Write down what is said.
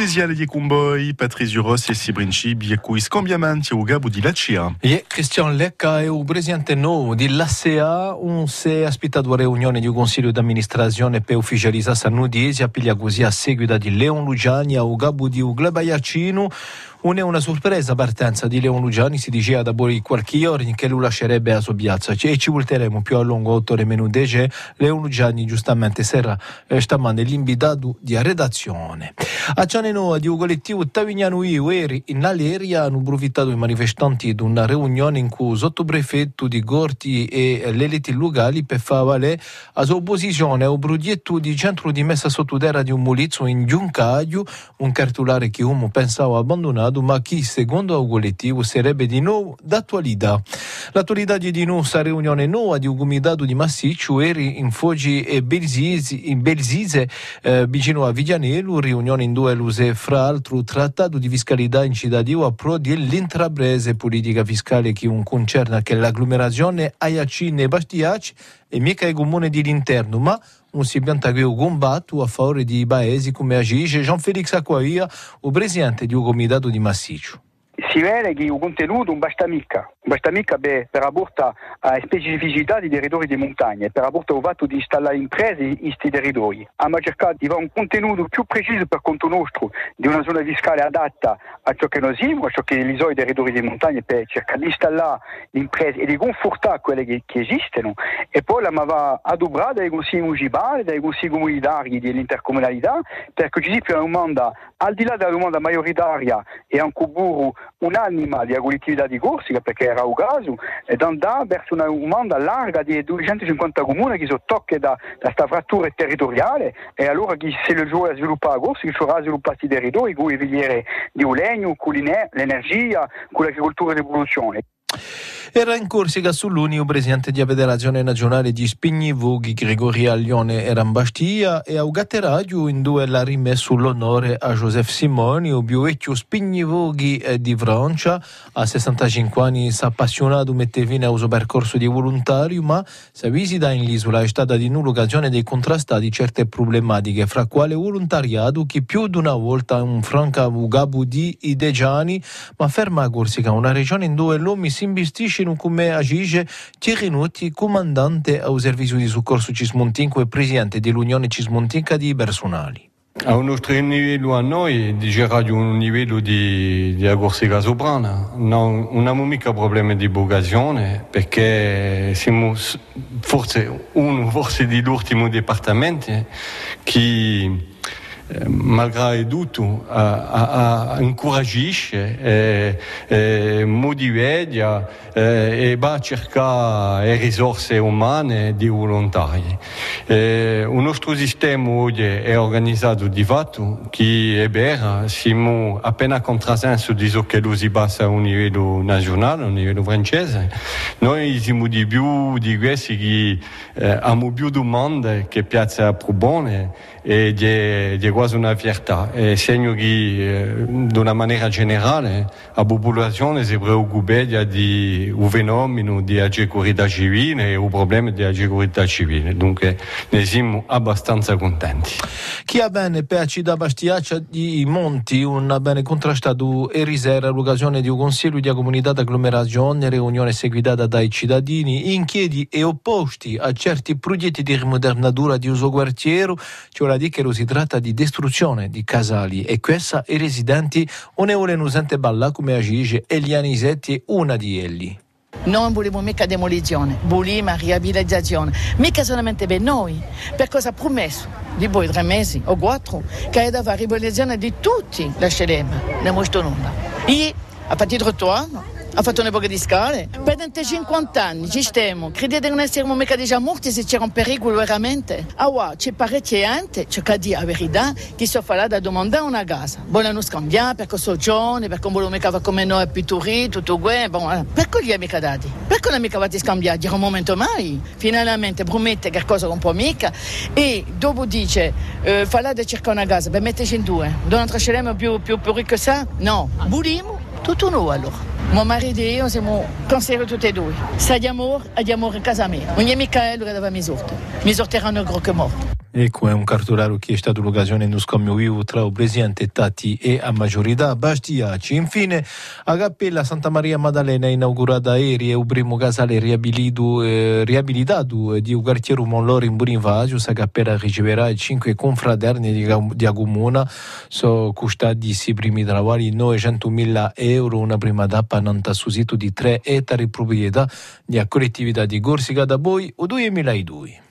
Ecclesiale di Cumboi, Patrizio Rossi e Sibrinci, Biecu Scambiamanti o Gabo di Lacia. E Cristian Lecca è il presidente nuovo dell'ASEA, si è aspettato a riunione di un consiglio d'amministrazione per ufficializzare la nudiesi, a piglia così a seguito di Leon Lugiani e o Gabo di Glebaiacino. Non è una sorpresa partenza di Leon Lugiani, si diceva da qualche ora che lui lascerebbe la sua piazza e ci volteremo più a lungo 8 ore meno 10. Leon Lugiani giustamente sarà stamane l'invitato di redazione. A Cianeno di un collettivo Tavignano ieri in Aleria hanno approfittato i manifestanti di una riunione in cui il sottoprefetto di Gorti e le eletti locali per fare valere la sua opposizione al progetto di centro di messa sottoterra di un molizzo in Giuncaio, un cartolare che uomo pensava abbandonato ma chi secondo il collettivo sarebbe di nuovo d'attualità. L'attualità di nuovo questa riunione nuova di un comitato di massiccio eri in Foggi e Belzise vicino a Vigianello, riunione in due luse fra l'altro trattato di fiscalità in cittadino a pro dell'intrapresa politica fiscale che un concerna che l'agglomerazione Aiacine e Bastiaci e mica il comune di l'interno ma non si pianta che combatto a favore di paesi come agisce Jean-Félix Acquaia, il presidente di un comitato di massiccio. Si vede che il contenuto non basta mica per apportare a specificità dei territori di montagna, per apportare il fatto di installare imprese in questi territori. Abbiamo cercato di fare un contenuto più preciso per conto nostro, di una zona fiscale adatta a ciò che noi siamo, a ciò che sono i territori di montagna, per cercare di installare le imprese e di confortare quelle che esistono. E poi l'abbiamo adoperata dai consigli municipali, dai consigli comunitari dell'intercomunalità, perché ci sia una domanda, al di là della domanda maggioritaria e anche un'anima di collettività di Corsica, perché era un caso, ed andare verso una domanda larga di 250 comuni che sono toccati da questa frattura territoriale, e allora chi se lo gioca a sviluppare a Corsica, ci vorrà sviluppare questi territori con le filiere di legno, con l'energia, con l'agricoltura di produzione. Era in Corsica sull'Uni il presidente della Federazione Nazionale di Spignivoghi, Gregorio Aglione, era in Bastia e a Ugatteradio in due l'ha rimesso l'onore a Joseph Simoni, il più vecchio Spignivoghi di Francia. A 65 anni si è appassionato, mette fine al suo percorso di volontario, ma sa visita in l'isola è stata di nulla occasione di contrastare certe problematiche, fra quale volontariato che più di una volta un franca Gabo di Idegiani, ma ferma a Corsica, una regione in due l'uomo si investisce come agisce Thierry Nutti, comandante al servizio di soccorso Cismontinco e presidente dell'Unione Cismontinca di Personali. A un nostro livello a noi, dicevo di un livello di Corsica soprana, non abbiamo mica problemi di vocazione perché siamo forse degli ultimi dipartimenti che malgrado tutto incoraggisce motiva e va a cercare risorse umane di volontari. Il nostro sistema oggi è organizzato di fatto che è vero, siamo appena a contrasenso di ciò che si passa a un livello nazionale, a un livello francese. Noi siamo di più di questi che hanno più domande che piazza più buone e di quasi una fiertà. E segno che di una maniera generale la popolazione si preoccupa di un fenomeno di agibilità civile e un problema di agibilità civile. Dunque ne siamo abbastanza contenti. Chi ha bene per Città Bastiaccia di Monti, un bene contrastato e risera l'occasione di un consiglio di comunità d'agglomerazione, riunione seguita dai cittadini inchieti e opposti a certi progetti di rimodernatura di uso quartiere, cioè la di che si tratta di distruzione di casali e questa i residenti non vogliono sentire balla come agisce Eliane Isetti, una di elli. Non vogliamo mica demolizione, vogliamo riabilitazione, mica solamente per noi, per cosa ha promesso di poi 3 mesi o 4 che è da fare riabilitazione di tutti la Scelema, ne mostro nulla. E a partire da 8 anni ha fatto un'epoca di scale, per 50 anni ci stiamo, credete che non siamo mica già morti se c'era un pericolo veramente? C'è parecchia gente, c'è che dire la verità, che si fa da domandare una casa, vogliono scambiare perché sono giovani, perché non vogliono mica fare come noi a Pituri, tutto questo, perché gli ha mica dati? Perché non mica fate scambiare? Dire un momento mai, finalmente promette che cosa non può mica e dopo dice, fa da cercare una casa per metterci in 2, non trasceremo più ricco che sa? No, vogliamo tutto noi allora. Mio marito e io siamo consiglieri tutti e due. Se di amore in casa mia. Non è mica lui che dava mi sorteranno il gro che morto. Ecco, è un cartolaro che è stato l'occasione di uno scambio vivo tra il presidente Tati e la maggiorità Bastiaci. Infine, a Cappella Santa Maria Maddalena è inaugurata ieri il primo casale riabilitato di un quartiere Monloro in Burinvasio. La Cappella riceverà 5 confraterni di Agumona, sono costati i primi lavori 900.000 euro, una prima tappa non sul sito di 3 ettari proprietà di collettività di Corsica da Boi o 2002.